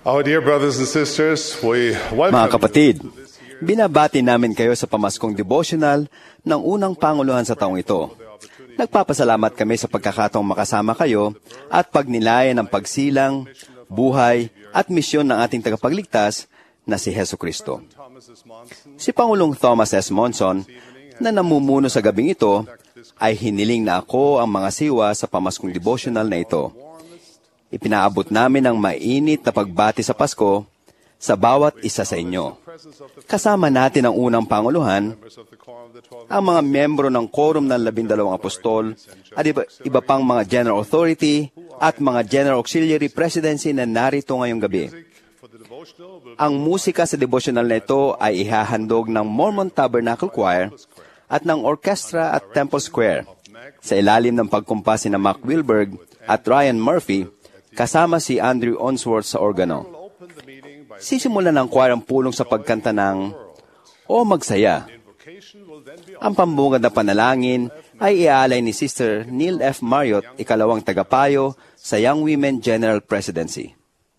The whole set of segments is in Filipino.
Our dear brothers and sisters, we Mga welcome kapatid, binabati namin kayo sa pamaskong devotional ng unang Panguluhan sa taong ito. Nagpapasalamat kami sa pagkakataong makasama kayo at pagnilayan ng pagsilang, buhay at misyon ng ating tagapagligtas na si Hesu Kristo. Si Pangulong Thomas S. Monson, na namumuno sa gabing ito, ay hiniling na ako ang mga siwa sa pamaskong devotional na ito. Ipinaabot namin ang mainit na pagbati sa Pasko sa bawat isa sa inyo. Kasama natin ang unang Panguluhan, ang mga membro ng Quorum ng 12 Apostol, at iba pang mga General Authority at mga General Auxiliary Presidency na narito ngayong gabi. Ang musika sa devotional na ito ay ihahandog ng Mormon Tabernacle Choir at ng Orchestra at Temple Square sa ilalim ng pagkumpas ni Mac Wilberg at Ryan Murphy, kasama si Andrew Onsworth sa organo. Sisimulan ng choir ang pulong sa pagkanta ng O Magsaya. Ang pambungad na panalangin ay iaalay ni Sister Neil F. Marriott, ikalawang tagapayo sa Young Women General Presidency.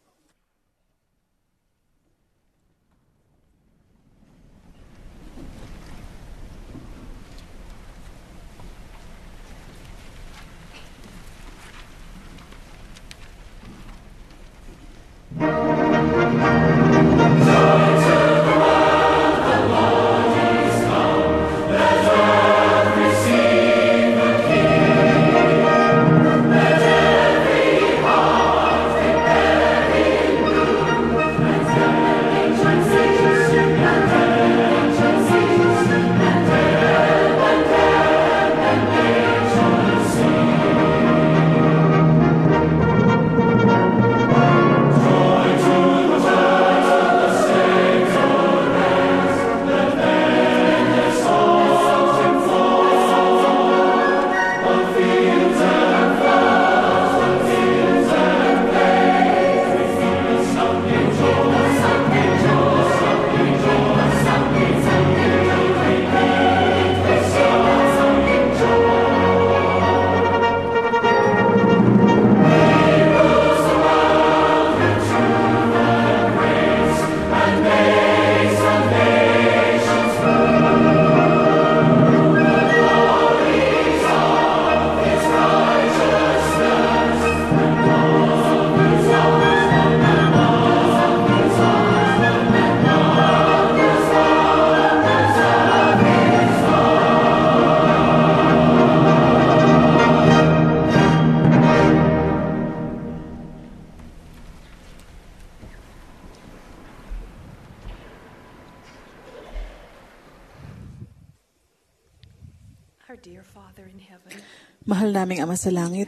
Mahal naming Ama sa Langit,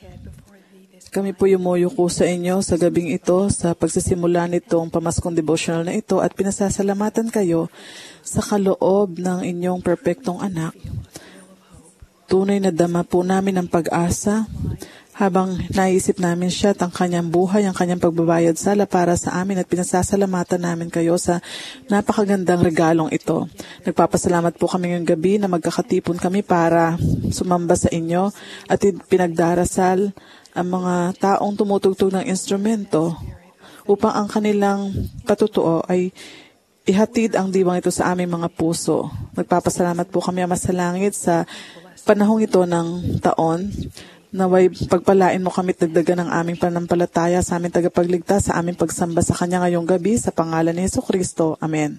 kami po yumuyuko sa inyo sa gabing ito sa pagsisimula nitong pamaskong devotional na ito at pinasasalamatan kayo sa kaloob ng inyong perpektong anak. Tunay na dama po namin ang pag-asa habang naisip namin siya at ang kanyang buhay, ang kanyang pagbabayad sala para sa amin at pinasasalamatan namin kayo sa napakagandang regalong ito. Nagpapasalamat po kami ngayong gabi na magkakatipon kami para sumamba sa inyo at pinagdarasal ang mga taong tumutugtog ng instrumento upang ang kanilang patutuo ay ihatid ang diwang ito sa aming mga puso. Nagpapasalamat po kami, Ama sa Langit, sa panahong ito ng taon. Naway pagpalain mo kami at dagdagan ng aming pananampalataya sa aming tagapagligtas, sa aming pagsamba sa Kanya ngayong gabi, sa pangalan ni Hesu Kristo. Amen.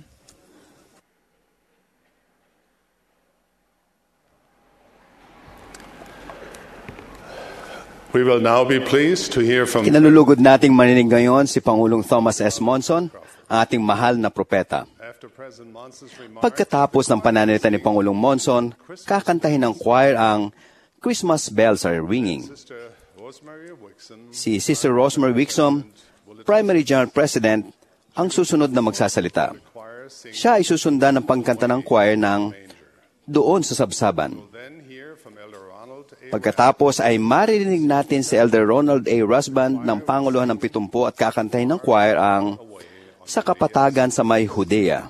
We will now be pleased to hear from Kinalulugod nating marinig ngayon si Pangulong Thomas S. Monson, ang ating mahal na propeta. Pagkatapos ng pananalita ni Pangulong Monson, kakantahin ng choir ang Christmas Bells Are Ringing. Si Sister Rosemary Wixom, Primary General President, ang susunod na magsasalita. Siya ay susundan ng pagkanta ng choir ng Doon sa Sabsaban. Pagkatapos ay maririnig natin si Elder Ronald A. Rusband ng Panguluhan ng 70 at kakantahin ng choir ang Sa Kapatagan sa May Judea.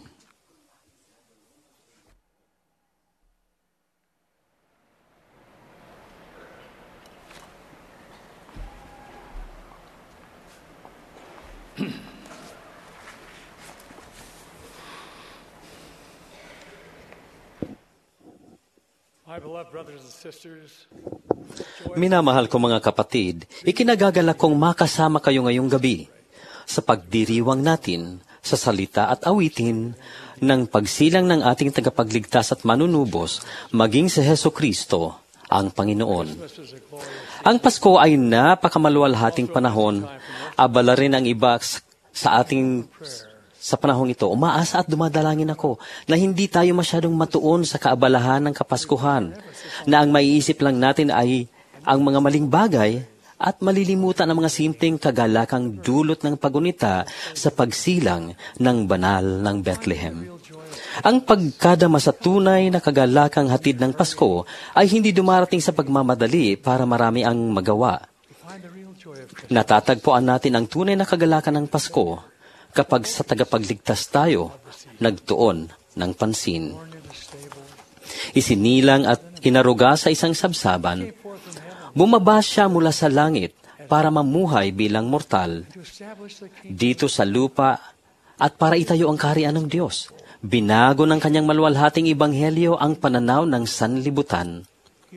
Minamahal ko mga kapatid, ikinagagalak kong makasama kayo ngayong gabi sa pagdiriwang natin sa salita at awitin ng pagsilang ng ating tagapagligtas at manunubos, maging si Heso Kristo, ang Panginoon. Ang Pasko ay napakamaluwalhating panahon. Abala rin ang iba sa panahong ito. Umaasa at dumadalangin ako na hindi tayo masyadong matuon sa kaabalahan ng Kapaskuhan, na ang maiisip lang natin ay ang mga maling bagay at malilimutan ang mga simpleng kagalakang dulot ng pagunita sa pagsilang ng banal ng Bethlehem. Ang pagkadama sa tunay na kagalakang hatid ng Pasko ay hindi dumarating sa pagmamadali para marami ang magawa. Natatagpuan natin ang tunay na kagalakan ng Pasko kapag sa tagapagligtas tayo nagtuon ng pansin. Isinilang at inaruga sa isang sabsaban, bumaba siya mula sa langit para mamuhay bilang mortal dito sa lupa at para itayo ang kaharian ng Diyos. Binago ng kanyang maluwalhating ebanghelyo ang pananaw ng sanlibutan.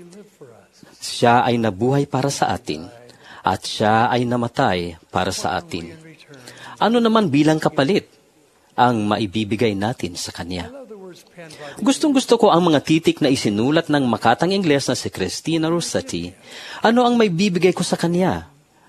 Siya ay nabuhay para sa atin at siya ay namatay para sa atin. Ano naman bilang kapalit ang maibibigay natin sa Kanya? Gustong-gusto ko ang mga titik na isinulat ng makatang Ingles na si Christina Rossetti. Ano ang may bibigay ko sa Kanya?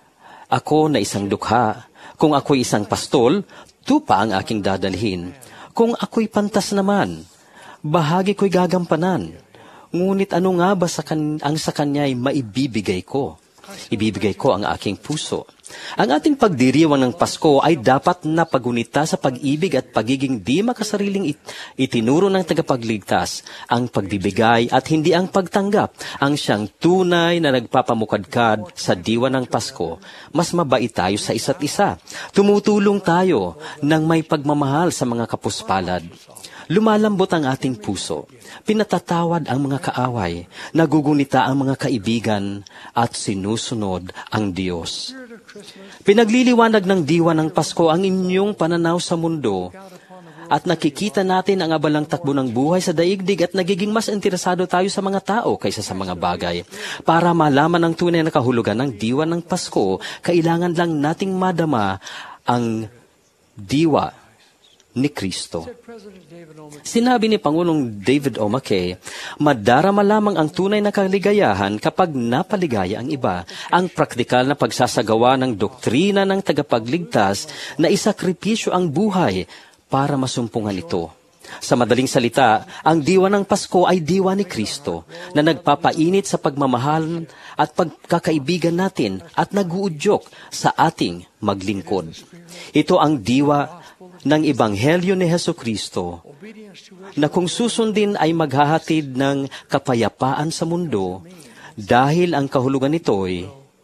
Ako na isang dukha. Kung ako'y isang pastol, tupa ang aking dadalhin. Kung ako'y pantas naman, bahagi ko'y gagampanan. Ngunit ano nga ba ang sa Kanya'y maibibigay ko? Ibibigay ko ang aking puso. Ang ating pagdiriwang ng Pasko ay dapat na pagunita sa pag-ibig at pagiging di makasariling itinuro ng tagapagligtas. Ang pagbibigay at hindi ang pagtanggap ang siyang tunay na nagpapamukadkad sa diwa ng Pasko. Mas mabait tayo sa isa't isa. Tumutulong tayo ng may pagmamahal sa mga kapuspalad. Lumalambot ang ating puso, pinatatawad ang mga kaaway, nagugunita ang mga kaibigan, at sinusunod ang Diyos. Pinagliliwanag ng diwa ng Pasko ang inyong pananaw sa mundo, at nakikita natin ang abalang takbo ng buhay sa daigdig at nagiging mas interesado tayo sa mga tao kaysa sa mga bagay. Para malaman ang tunay na kahulugan ng diwa ng Pasko, kailangan lang nating madama ang diwa ni Kristo. Sinabi ni Pangulong David O. McKay, madarama lamang ang tunay na kaligayahan kapag napaligaya ang iba. Ang praktikal na pagsasagawa ng doktrina ng tagapagligtas na isakripisyo ang buhay para masumpungan ito. Sa madaling salita, ang diwa ng Pasko ay diwa ni Kristo na nagpapainit sa pagmamahal at pagkakaibigan natin at naguudyok sa ating maglingkod. Ito ang diwa ng Ebanghelyo ni Heso Kristo na kung susundin ay maghahatid ng kapayapaan sa mundo dahil ang kahulugan nito'y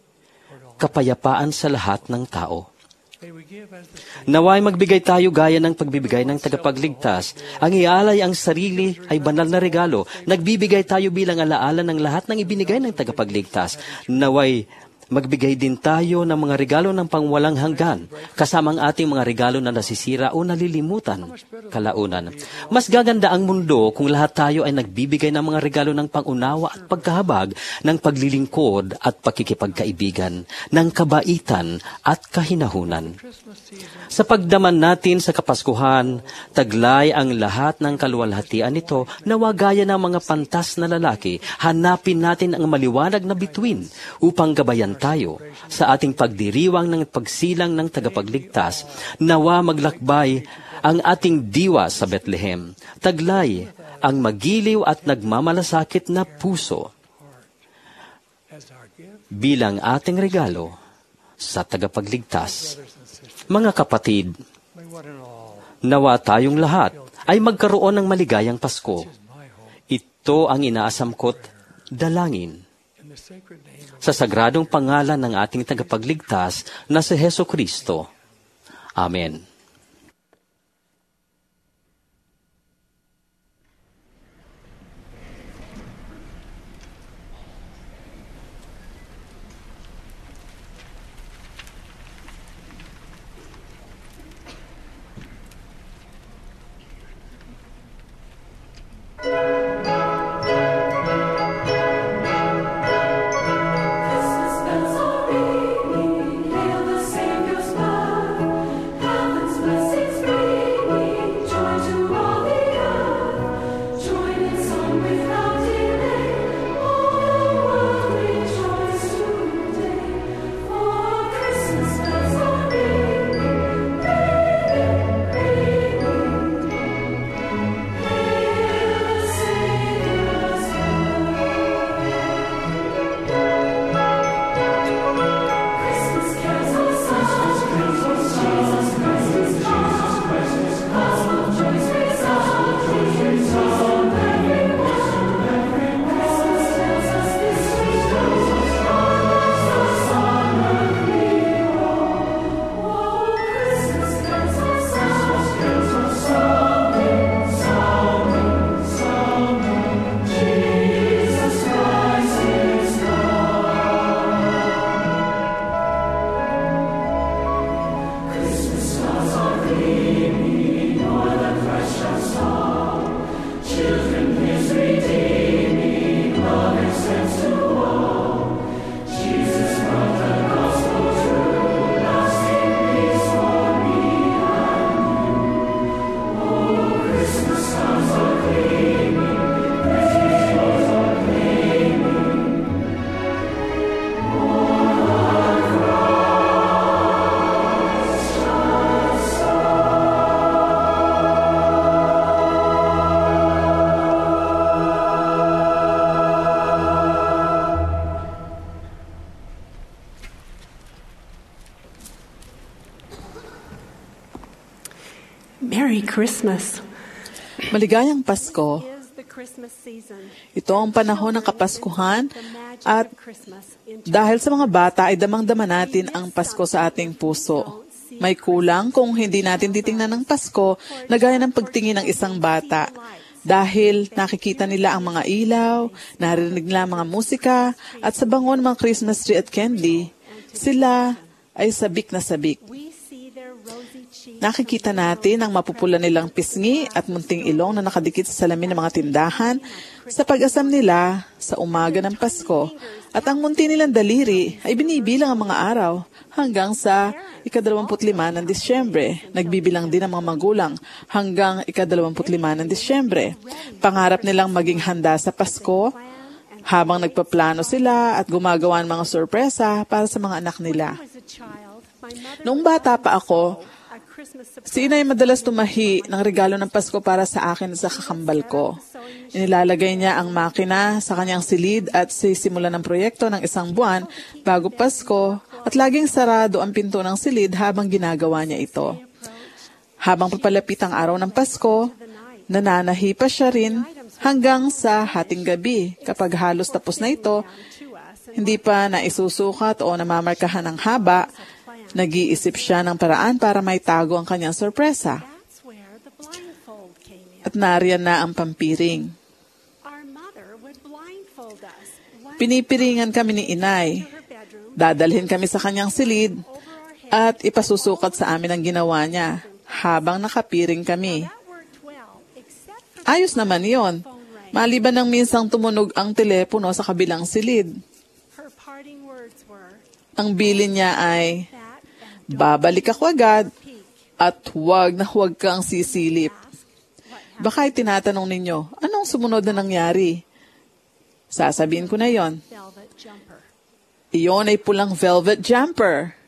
kapayapaan sa lahat ng tao. Naway magbigay tayo gaya ng pagbibigay ng tagapagligtas. Ang ialay ang sarili ay banal na regalo. Nagbibigay tayo bilang alaala ng lahat ng ibinigay ng tagapagligtas. Naway magbigay din tayo ng mga regalo ng pangwalang hanggan, kasama ang ating mga regalo na nasisira o nalilimutan kalaunan. Mas gaganda ang mundo kung lahat tayo ay nagbibigay ng mga regalo ng pangunawa at pagkahabag, ng paglilingkod at pakikipagkaibigan, ng kabaitan at kahinahunan. Sa pagdaman natin sa Kapaskuhan, taglay ang lahat ng kaluwalhatian nito na wagaya ng mga pantas na lalaki. Hanapin natin ang maliwanag na bituin upang gabayan tayo sa ating pagdiriwang ng pagsilang ng tagapagligtas. Nawa maglakbay ang ating diwa sa Bethlehem. Taglay ang magiliw at nagmamalasakit na puso bilang ating regalo sa tagapagligtas. Mga kapatid, nawa tayong lahat ay magkaroon ng maligayang Pasko. Ito ang inaasam ko't dalangin sa sagradong pangalan ng ating tagapagligtas na si Heso Kristo. Amen. Merry Christmas. Maligayang Pasko. Is the Christmas season. Ito ang panahon ng Kapaskuhan at dahil sa mga bata ay damang-dama natin ang Pasko sa ating puso. May kulang kung hindi natin titingnan ng Pasko na gaya ng pagtingin ng isang bata. Dahil nakikita nila ang mga ilaw, narinig nila ang mga musika, at sa bango ng mga Christmas tree at candy, sila ay sabik na sabik. Nakikita natin ang mapupula nilang pisngi at munting ilong na nakadikit sa salamin ng mga tindahan sa pag-asam nila sa umaga ng Pasko. At ang munti nilang daliri ay binibilang ang mga araw hanggang sa ika-25 ng Disyembre. Nagbibilang din ang mga magulang hanggang ika-25 ng Disyembre. Pangarap nilang maging handa sa Pasko habang nagpaplano sila at gumagawa ng mga sorpresa para sa mga anak nila. Noong bata pa ako, si Inay madalas tumahi ng regalo ng Pasko para sa akin at sa kakambal ko. Inilalagay niya ang makina sa kanyang silid at sisimula ng proyekto ng isang buwan bago Pasko at laging sarado ang pinto ng silid habang ginagawa niya ito. Habang papalapit ang araw ng Pasko, nananahi pa siya rin hanggang sa hating gabi. Kapag halos tapos na ito, hindi pa naisusukat o namamarkahan ng haba, nag-iisip siya ng paraan para maitago ang kanyang sorpresa. At nariyan na ang pampiring. Pinipiringan kami ni Inay. Dadalhin kami sa kanyang silid at ipasusukat sa amin ang ginawa niya habang nakapiring kami. Ayos naman yon. Maliban ng minsang tumunog ang telepono sa kabilang silid. Ang bilin niya ay, babalik ako agad at huwag kang sisilip. Baka tinatanong ninyo, anong sumunod na nangyari? Sasabihin ko na yon. Iyon ay pulang velvet jumper.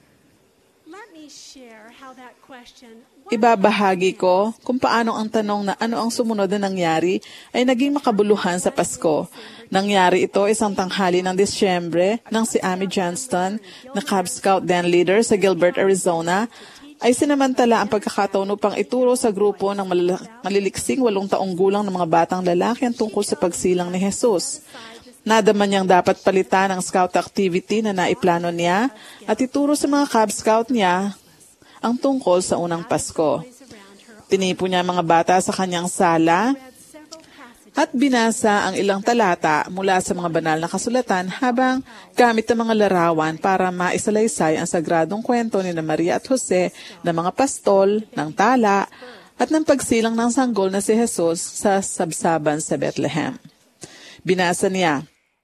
Ibabahagi ko kung paano ang tanong na ano ang sumunod na nangyari ay naging makabuluhan sa Pasko. Nangyari ito isang tanghali ng Disyembre nang si Amy Johnston, na Cub Scout den leader sa Gilbert, Arizona, ay sinamantala ang pagkakataon upang ituro sa grupo ng maliliksing 8 taong gulang ng mga batang lalaki ang tungkol sa pagsilang ni Jesus. Nadama niyang dapat palitan ang scout activity na naiplano niya at ituro sa mga Cub Scout niya ang tungkol sa unang Pasko. Tinipo niya ang mga bata sa kanyang sala at binasa ang ilang talata mula sa mga banal na kasulatan habang gamit ang mga larawan para maisalaysay ang sagradong kwento ni Maria at Jose ng mga pastol, ng tala, at ng pagsilang ng sanggol na si Jesus sa sabsaban sa Bethlehem. Binasa niya,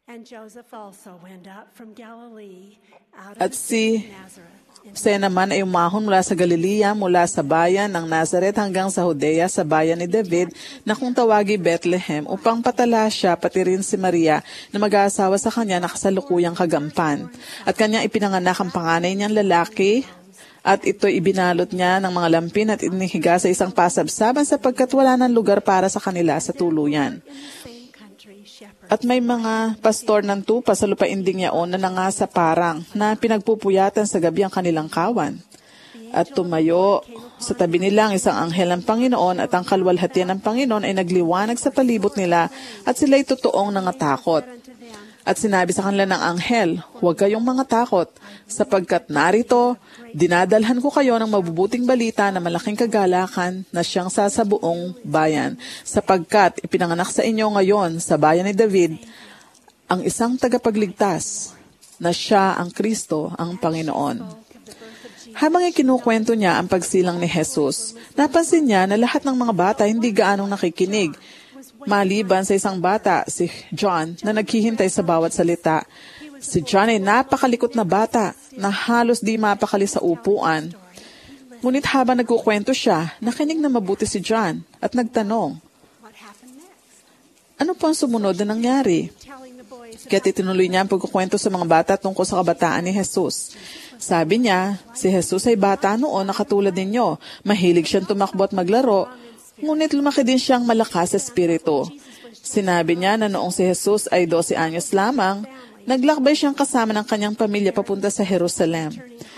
at si Jose naman ay umahon mula sa Galilea, mula sa bayan ng Nazaret hanggang sa Judea, sa bayan ni David, na kung tawagi Bethlehem, upang patala siya pati rin si Maria na mag-aasawa sa kanya na kasalukuyang kagampan. At kanyang ipinanganak ang panganay niyang lalaki, at ito ibinalot niya ng mga lampin at inihiga sa isang pasabsaban sapagkat wala ng lugar para sa kanila sa tuluyan. At may mga pastor ng tupa sa lupainding yaon na nangasa parang na pinagpupuyatan sa gabi ang kanilang kawan. At tumayo sa tabi nila ang isang anghel ng Panginoon at ang kalwalhatian ng Panginoon ay nagliwanag sa palibot nila at sila'y totoong nangatakot. At sinabi sa kanila ng anghel, huwag kayong mga takot, sapagkat narito, dinadalhan ko kayo ng mabubuting balita na malaking kagalakan na siyang sasabuong bayan, sapagkat ipinanganak sa inyo ngayon sa bayan ni David ang isang tagapagligtas na siya ang Kristo, ang Panginoon. Habang ikinukwento niya ang pagsilang ni Jesus, napansin niya na lahat ng mga bata hindi gaanong nakikinig, maliban sa isang bata, si John, na naghihintay sa bawat salita. Si John ay napakalikot na bata na halos di mapakali sa upuan. Ngunit habang nagkukwento siya, nakinig na mabuti si John at nagtanong, ano po ang sumunod na nangyari? Kaya tinuloy niya ang pagkukwento sa mga bata tungkol sa kabataan ni Jesus. Sabi niya, si Jesus ay bata noon na katulad ninyo. Mahilig siyang tumakbo at maglaro, ngunit lumaki din siyang malakas sa espiritu. Sinabi niya na noong si Jesus ay 12 anyos lamang, naglakbay siyang kasama ng kanyang pamilya papunta sa Jerusalem.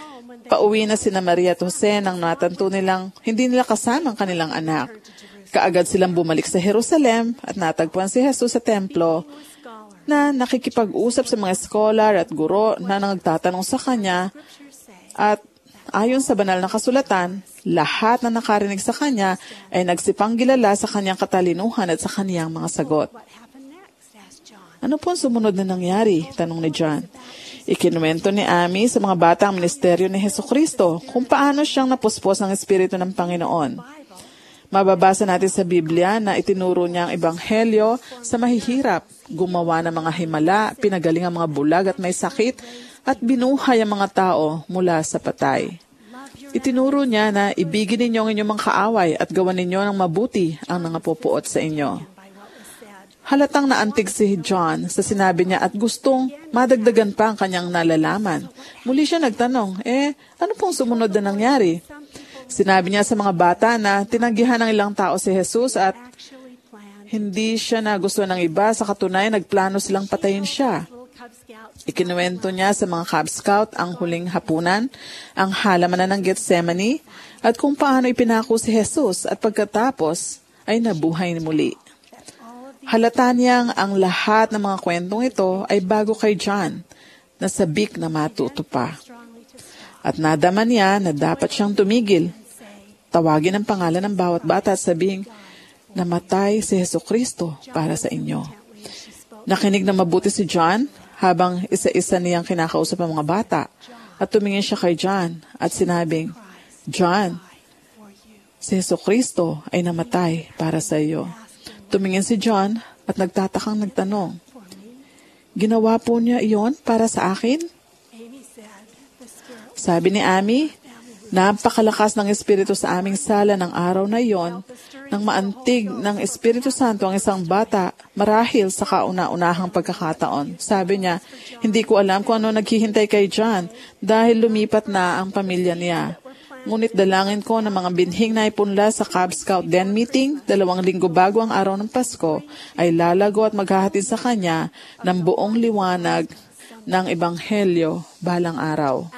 Pauwi na sina Maria at Jose nang natanto nilang hindi nila kasama ang kanilang anak. Kaagad silang bumalik sa Jerusalem at natagpuan si Jesus sa templo na nakikipag-usap sa mga scholar at guro na nagtatanong sa kanya, at ayon sa banal na kasulatan, lahat na nakarinig sa kanya ay nagsipang gilala sa kanyang katalinuhan at sa kanyang mga sagot. Ano po ang sumunod na nangyari? Tanong ni John. Ikinuwento ni Amy sa mga bata ang ministeryo ni Jesucristo kung paano siyang napuspos ng Espiritu ng Panginoon. Mababasa natin sa Biblia na itinuro niya ang ebanghelyo sa mahihirap, gumawa ng mga himala, pinagaling ang mga bulag at may sakit, at binuhay ang mga tao mula sa patay. Itinuro niya na ibigin ninyo ang inyong mga kaaway at gawan ninyo ng mabuti ang nangapupuot sa inyo. Halatang naantig si John sa sinabi niya at gustong madagdagan pa ang kanyang nalalaman. Muli siya nagtanong, ano pong sumunod na nangyari? Sinabi niya sa mga bata na tinanggihan ng ilang tao si Jesus at hindi siya nagustuhan ng iba, sa katunayan nagplano silang patayin siya. Ikinuwento niya sa mga Cub Scout ang huling hapunan, ang halamanan ng Gethsemane, at kung paano ipinako si Jesus at pagkatapos ay nabuhay muli. Halata niyang ang lahat ng mga kwentong ito ay bago kay John, na sabik na matuto pa. At nadama niya na dapat siyang tumigil. Tawagin ang pangalan ng bawat bata at sabing, namatay si Jesucristo para sa inyo. Nakinig na mabuti si John habang isa-isa niyang kinakausap ang mga bata, at tumingin siya kay John at sinabing, John, si Jesucristo ay namatay para sa iyo. Tumingin si John at nagtatakang nagtanong, ginawa po niya iyon para sa akin? Sabi ni Amy, napakalakas ng Espiritu sa aming sala ng araw na iyon, nang maantig ng Espiritu Santo ang isang bata marahil sa kauna-unahang pagkakataon. Sabi niya, hindi ko alam kung ano naghihintay kay John dahil lumipat na ang pamilya niya. Ngunit dalangin ko ng mga binhing na ipunla sa Cub Scout Den meeting 2 linggo bago ang araw ng Pasko ay lalago at maghahatid sa kanya ng buong liwanag ng Ebanghelyo balang araw.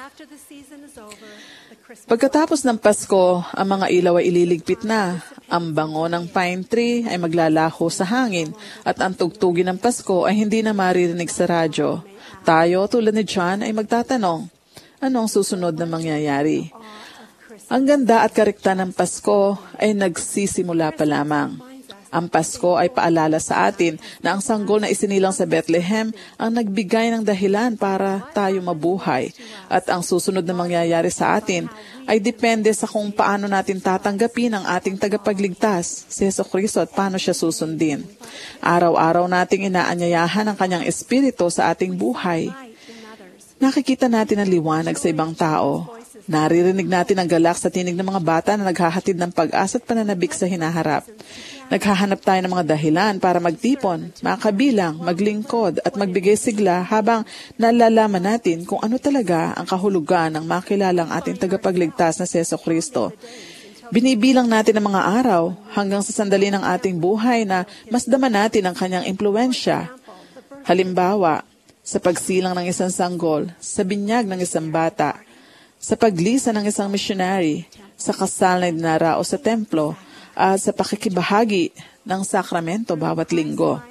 Pagkatapos ng Pasko, ang mga ilaw ay ililigpit na. Ang bango ng pine tree ay maglalaho sa hangin at ang tugtugin ng Pasko ay hindi na maririnig sa radyo. Tayo, tulad ni John, ay magtatanong, ano ang susunod na mangyayari? Ang ganda at karikta ng Pasko ay nagsisimula pa lamang. Ang Pasko ay paalala sa atin na ang sanggol na isinilang sa Bethlehem ang nagbigay ng dahilan para tayo mabuhay. At ang susunod na mangyayari sa atin ay depende sa kung paano natin tatanggapin ang ating tagapagligtas, si Jesucristo, at paano siya susundin. Araw-araw nating inaanyayahan ang kanyang espiritu sa ating buhay. Nakikita natin ang liwanag sa ibang tao. Naririnig natin ang galak sa tinig ng mga bata na naghahatid ng pag-asa at pananabik sa hinaharap. Naghahanap tayo ng mga dahilan para magtipon, makabilang, maglingkod at magbigay sigla habang nalalaman natin kung ano talaga ang kahulugan ng makilalang ating tagapagligtas na si Jesucristo. Binibilang natin ang mga araw hanggang sa sandali ng ating buhay na masdaman natin ang kanyang impluwensya. Halimbawa, sa pagsilang ng isang sanggol, sa binyag ng isang bata, sa paglisa ng isang missionary, sa kasal na dinarao sa templo, at sa pakikibahagi ng sakramento bawat linggo.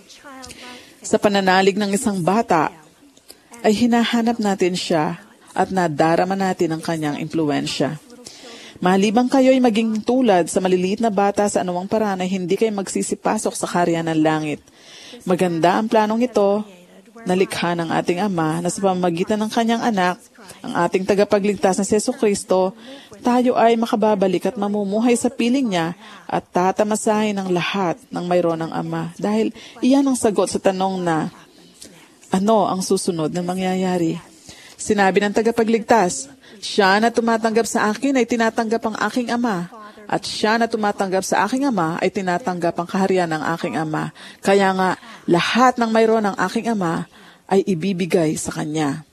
Sa pananalig ng isang bata, ay hinahanap natin siya at nadarama natin ang kanyang impluwensya. Malibang kayo'y maging tulad sa maliliit na bata sa anumang paraan ay hindi kayo magsisipasok sa kaharian ng langit. Maganda ang planong ito, nalikha ng ating Ama na sa pamamagitan ng kanyang anak, ang ating tagapagligtas na si Jesucristo, tayo ay makababalik at mamumuhay sa piling niya at tatamasahin ng lahat ng mayroon ng Ama. Dahil iyan ang sagot sa tanong na, ano ang susunod na mangyayari? Sinabi ng tagapagligtas, siya na tumatanggap sa akin ay tinatanggap ang aking Ama. At siya na tumatanggap sa aking Ama ay tinatanggap ang kaharian ng aking Ama. Kaya nga, lahat ng mayroon ng aking Ama ay ibibigay sa Kanya.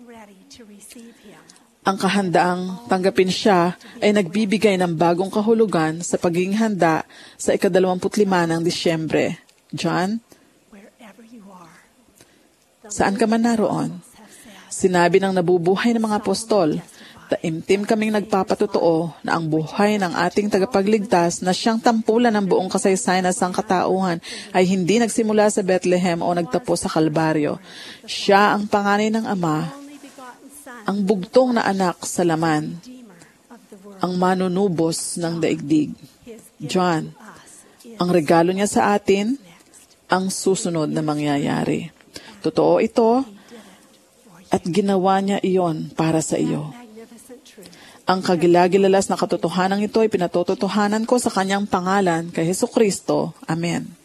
Ang kahandaang tanggapin siya ay nagbibigay ng bagong kahulugan sa pagiging handa sa 25 ng Disyembre. John, saan ka man naroon? Sinabi ng nabubuhay ng mga apostol, Taimtim kaming nagpapatotoo na ang buhay ng ating tagapagligtas na siyang tampulan ng buong kasaysayan ng sangkatauhan ay hindi nagsimula sa Bethlehem o nagtapos sa Kalbaryo. Siya ang panganay ng Ama, ang bugtong na anak sa laman, ang manunubos ng daigdig. John, ang regalo niya sa atin, ang susunod na mangyayari. Totoo ito, at ginawa niya iyon para sa iyo. Ang kagilagilalas na katotohanan ito ay pinatototohanan ko sa kanyang pangalan kay Hesukristo. Amen.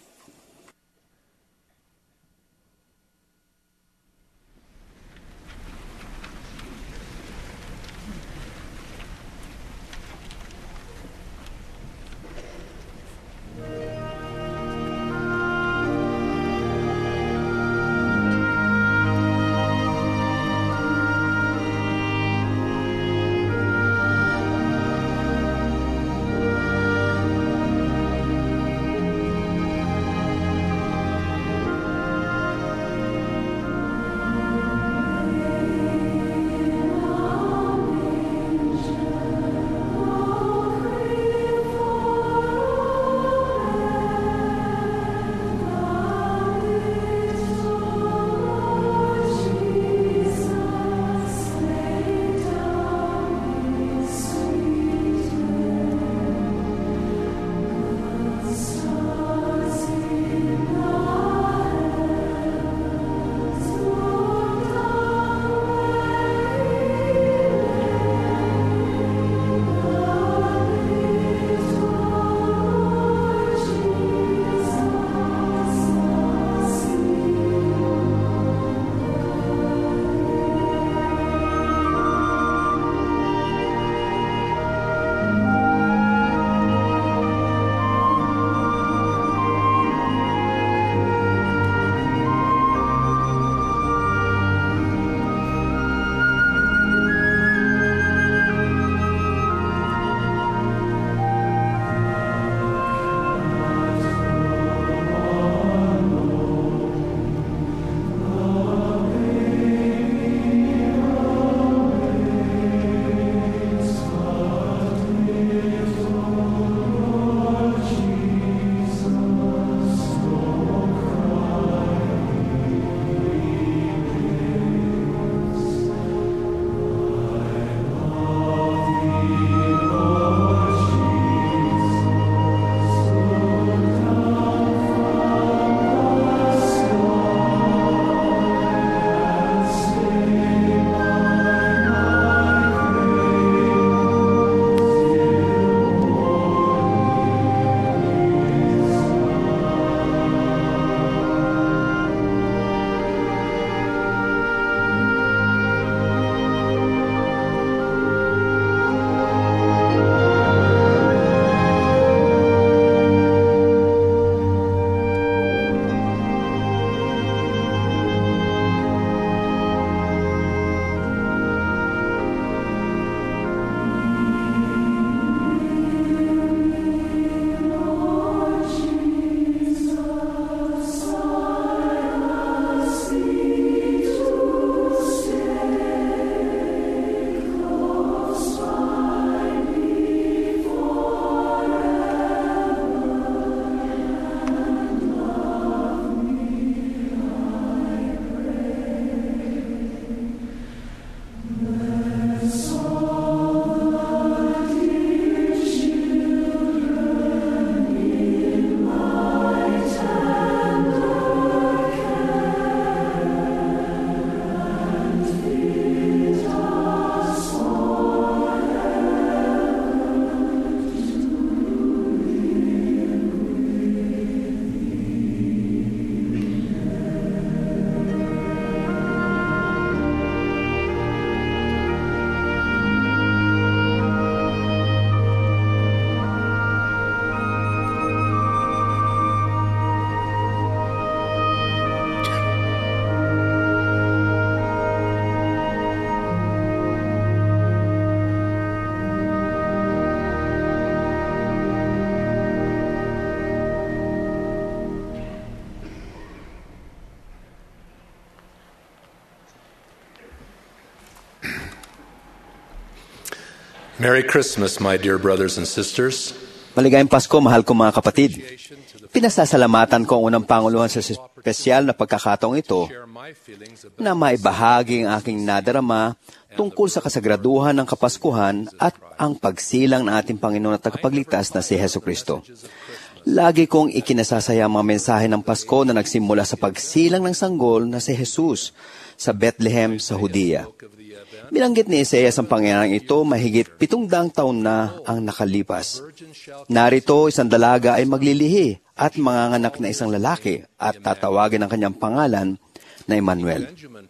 Merry Christmas, my dear brothers and sisters. Maligayang Pasko, mahal kong mga kapatid. Pinasasalamatan ko ang unang Panguluhan sa espesyal na pagkakataong ito na maibahagi ang aking nadarama tungkol sa kasagraduhan ng Kapaskuhan at ang pagsilang ng ating Panginoon at Tagapagligtas na si Hesus Kristo. Lagi kong ikinasasaya ang mga mensahe ng Pasko na nagsimula sa pagsilang ng sanggol na si Jesus sa Bethlehem sa Judea. Binanggit ni Isaias ang pangyayaring ito mahigit 700 taon na ang nakalipas. Narito, isang dalaga ay maglilihi at manganganak na isang lalaki at tatawagin ang kanyang pangalan na Emmanuel.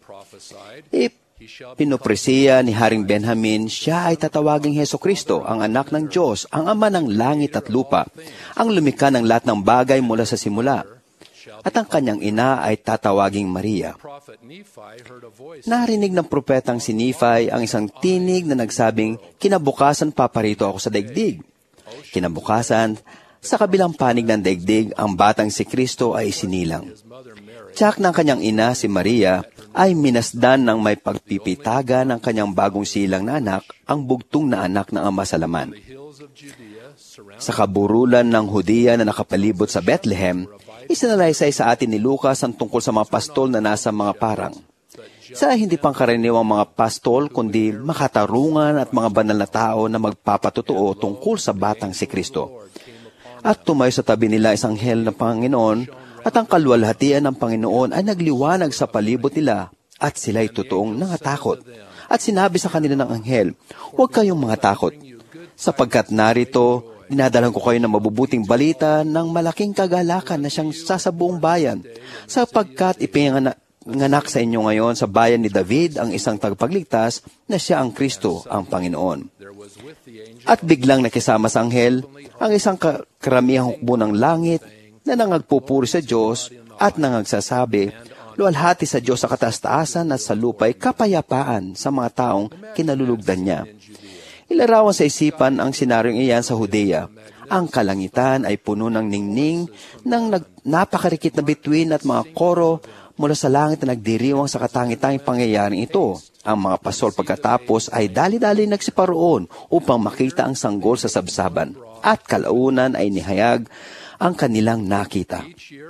Pinopresiya ni Haring Benjamin, siya ay tatawaging Hesus Kristo, ang anak ng Diyos, ang ama ng langit at lupa, ang lumikha ng lahat ng bagay mula sa simula. At ang kanyang ina ay tatawaging Maria. Narinig ng propetang si Nephi ang isang tinig na nagsabing, kinabukasan paparito ako sa daigdig. Kinabukasan, sa kabilang panig ng daigdig, ang batang si Kristo ay isinilang. Tiyak ng kanyang ina, si Maria, ay minasdan ng may pagpipitaga ng kanyang bagong silang na anak, ang bugtong na anak ng ama sa laman. Sa kaburulan ng Hudiya na nakapalibot sa Bethlehem, isinalaysay sa atin ni Lucas ang tungkol sa mga pastol na nasa mga parang. Sa hindi pangkaraniwang mga pastol, kundi makatarungan at mga banal na tao na magpapatotoo tungkol sa batang si Kristo. At tumayo sa tabi nila isang anghel ng Panginoon, at ang kaluwalhatian ng Panginoon ay nagliwanag sa palibot nila, at sila'y totoong nangatakot. At sinabi sa kanila ng anghel, huwag kayong mga takot, sapagkat narito, dinadalan ko kayo ng mabubuting balita ng malaking kagalakan na siyang sasabuong bayan, sapagkat ipinanganak sa inyo ngayon sa bayan ni David ang isang tagapagligtas na siya ang Kristo, ang Panginoon. At biglang nakisama sa anghel ang isang karamihang hukbo ng langit na nangagpupuri sa Diyos at nangagsasabi, luwalhati sa Diyos sa kataas-taasan at sa lupa'y kapayapaan sa mga taong kinalulugdan niya. Ilarawan sa isipan ang senaryong iyan sa Judea. Ang kalangitan ay puno ng ningning ng napakarikit na bituin at mga koro mula sa langit na nagdiriwang sa katangitanging pangyayaring ito. Ang mga pastor pagkatapos ay dali-dali nagsiparoon upang makita ang sanggol sa sabsaban. At kalaunan ay nihayag ang kanilang nakita.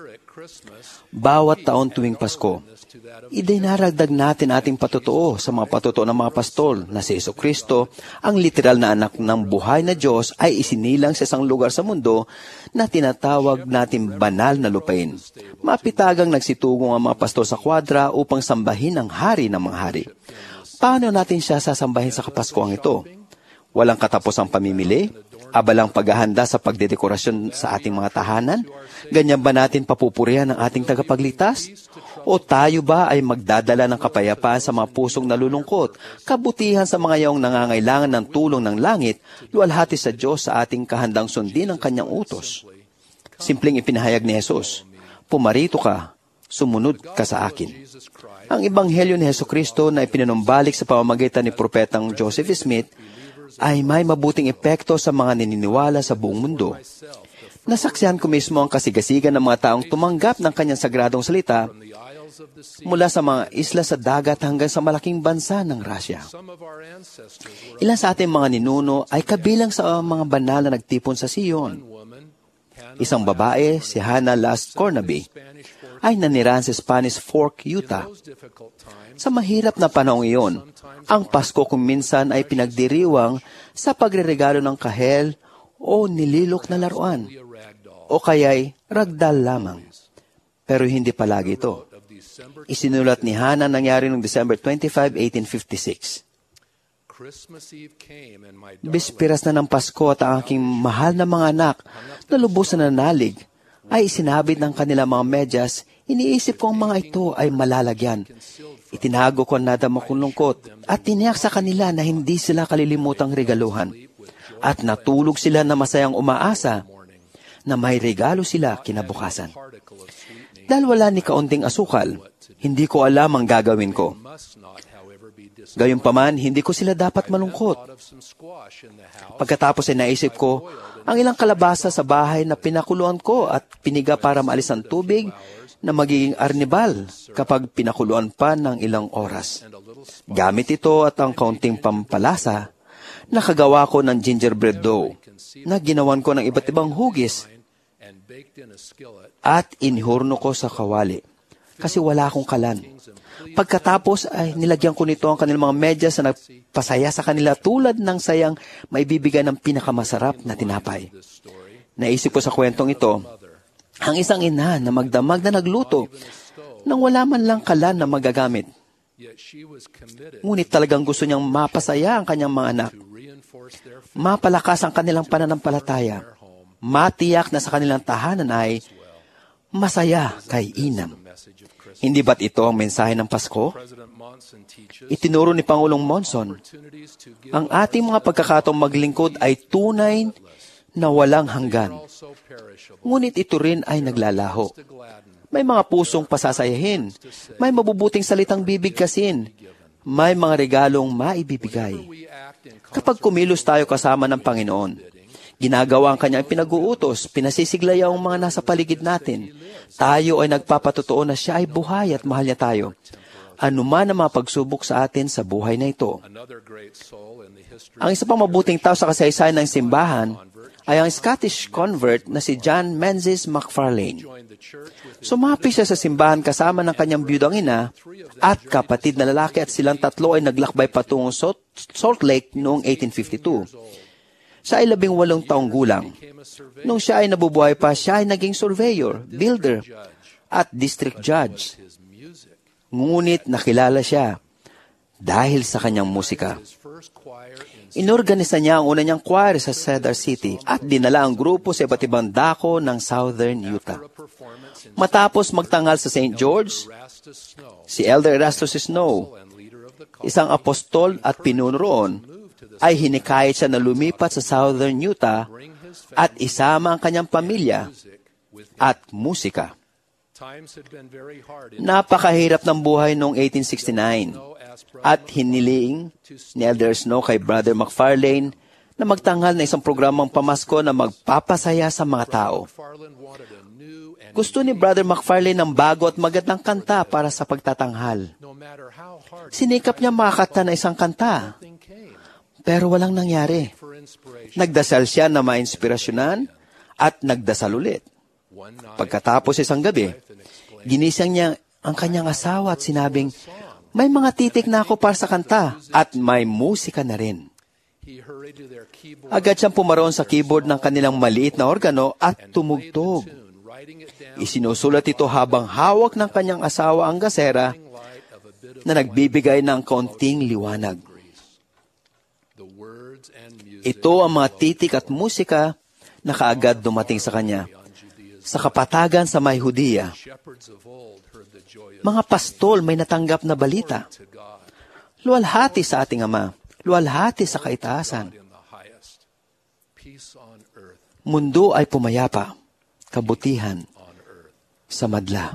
Bawat taon tuwing Pasko, idinaragdag natin ating patotoo sa mga patotoo ng mga pastol na si Hesus Kristo, ang literal na anak ng buhay na Diyos, ay isinilang sa isang lugar sa mundo na tinatawag natin banal na lupain. Mapitagang nagsitugong ang mga pastol sa kwadra upang sambahin ang hari ng mga hari. Paano natin siya sasambahin sa Kapaskuhan ito? Walang katapos ang pamimili? Abalang paghahanda sa pagdedekorasyon sa ating mga tahanan? Ganyan ba natin papupurihan ang ating tagapagligtas? O tayo ba ay magdadala ng kapayapaan sa mga pusong nalulungkot, kabutihan sa mga yaong nangangailangan ng tulong ng langit, luwalhati sa Diyos sa ating kahandang sundin ang kanyang utos? Simpleng ipinahayag ni Jesus, pumarito ka, sumunod ka sa akin. Ang ebanghelyo ni Hesus Kristo na ipinanumbalik sa pamamagitan ni Propetang Joseph Smith ay may mabuting epekto sa mga naniniwala sa buong mundo. Nasaksihan ko mismo ang kasigasigan ng mga taong tumanggap ng kanyang sagradong salita mula sa mga isla sa dagat hanggang sa malaking bansa ng Russia. Ilan sa ating mga ninuno ay kabilang sa mga banal na nagtipon sa Sion. Isang babae, si Hannah Last Cornaby, ay nanirahan sa Spanish Fork, Utah. Sa mahirap na panahong iyon, ang Pasko kung minsan ay pinagdiriwang sa pagreregalo ng kahel o nililok na laruan, o kaya'y ragdal lamang. Pero hindi palagi ito. Isinulat ni Hannah nangyari noong December 25, 1856. Bispiras na ng Pasko at ang aking mahal na mga anak na lubos na nanalig ay isinabit ng kanilang mga medyas. Iniisip ko ang mga ito ay malalagyan. Itinago ko ang nadama kong lungkot at tiniyak sa kanila na hindi sila kalilimutang regaluhan. At natulog sila na masayang umaasa na may regalo sila kinabukasan. Dahil wala ni kaunting asukal, hindi ko alam ang gagawin ko. Gayunpaman, hindi ko sila dapat malungkot. Pagkatapos ay naisip ko, ang ilang kalabasa sa bahay na pinakuluan ko at piniga para maalis ang tubig na magiging arnibal kapag pinakuluan pa ng ilang oras. Gamit ito at ang kaunting pampalasa, Nakagawa ko ng gingerbread dough na ginawan ko ng iba't ibang hugis at inihurno ko sa kawali kasi wala akong kalan. Pagkatapos ay nilagyan ko nito ang kanilang mga medyas na nagpasaya sa kanila tulad ng sayang maibibigay ng pinakamasarap na tinapay. Naisip ko sa kwentong ito, ang isang ina na magdamag na nagluto nang wala man lang kalan na magagamit. Ngunit talagang gusto niyang mapasaya ang kanyang mga anak. Mapalakas ang kanilang pananampalataya. Matiyak na sa kanilang tahanan ay masaya kay inam. Hindi ba't ito ang mensahe ng Pasko? Itinuro ni Pangulong Monson, ang ating mga pagkakataong maglingkod ay tunay na walang hanggan. Ngunit ito rin ay naglalaho. May mga pusong pasasayahin. May mabubuting salitang bibigkasin. May mga regalong maibibigay. Kapag kumilos tayo kasama ng Panginoon, ginagawa ang kanyang pinag-uutos, pinasisiglayaw ang mga nasa paligid natin. Tayo ay nagpapatotoo na siya ay buhay at mahal niya tayo. Ano man ang mga pagsubok sa atin sa buhay na ito. Ang isa pang mabuting tao sa kasaysayan ng simbahan ay ang Scottish convert na si John Menzies MacFarlane. Sumapi siya sa simbahan kasama ng kanyang biyudang ina at kapatid na lalaki at silang tatlo ay naglakbay patungong Salt Lake noong 1852. Siya ay 18 taong gulang. Nung siya ay nabubuhay pa, siya ay naging surveyor, builder, at district judge. Ngunit nakilala siya dahil sa kanyang musika. Inorganisa niya ang una niyang choir sa Cedar City at dinala ang grupo sa iba't ibang dako ng Southern Utah. Matapos magtanghal sa St. George, si Elder Erastus Snow, isang apostol at pinuno roon, ay hinikayat siya na lumipat sa Southern Utah at isama ang kanyang pamilya at musika. Napakahirap ng buhay noong 1869 at hiniling ni Elder Snow kay Brother MacFarlane na magtanghal na isang programang pamasko na magpapasaya sa mga tao. Gusto ni Brother MacFarlane ng bago at magandang kanta para sa pagtatanghal. Sinikap niya makakanta na isang kanta, pero walang nangyari. Nagdasal siya na mainspirasyonan at nagdasal ulit. Pagkatapos isang gabi, ginising niya ang kanyang asawa at sinabing, may mga titik na ako para sa kanta at may musika na rin. Agad siyang pumaroon sa keyboard ng kanilang maliit na organo at tumugtog. Isinusulat ito habang hawak ng kanyang asawa ang gasera na nagbibigay ng kaunting liwanag. Ito ang mga titik at musika na kaagad dumating sa kanya. Sa kapatagan sa may Hudiya, mga pastol may natanggap na balita. Luwalhati sa ating Ama, luwalhati sa kaitaasan. Mundo ay pumayapa, kabutihan sa madla.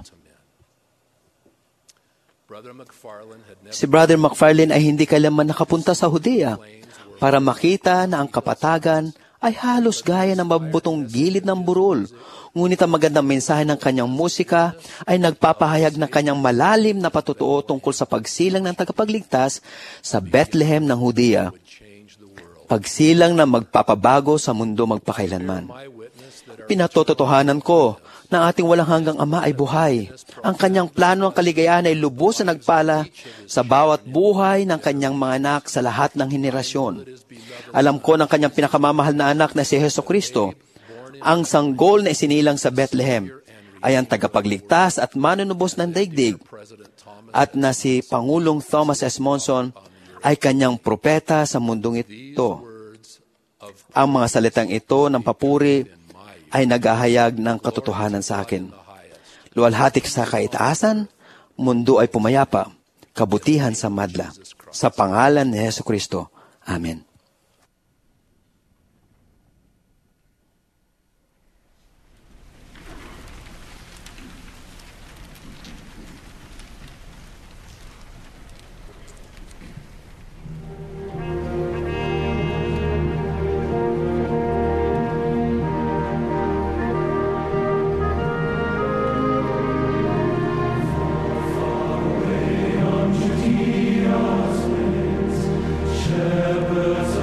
Si Brother MacFarlane ay hindi kailanman nakapunta sa Hudiya para makita na ang kapatagan ay halos gaya ng mabubutong gilid ng burol. Ngunit ang magandang mensahe ng kanyang musika ay nagpapahayag ng kanyang malalim na patotoo tungkol sa pagsilang ng tagapagligtas sa Bethlehem ng Hudiya. Pagsilang na magpapabago sa mundo magpakailanman. Pinatototohanan ko na ating walang hanggang Ama ay buhay. Ang kanyang plano ng kaligayahan ay lubos na nagpala sa bawat buhay ng kanyang mga anak sa lahat ng henerasyon. Alam ko ng kanyang pinakamamahal na anak na si Jesucristo, ang sanggol na isinilang sa Bethlehem, ay ang tagapagligtas at manunubos ng daigdig, at na si Pangulong Thomas S. Monson ay kanyang propeta sa mundong ito. Ang mga salitang ito ng papuri ay naghahayag ng katotohanan sa akin. Luwalhati sa kaitaasan, mundo ay pumayapa, kabutihan sa madla. Sa pangalan ni Jesucristo. Amen. Shepherds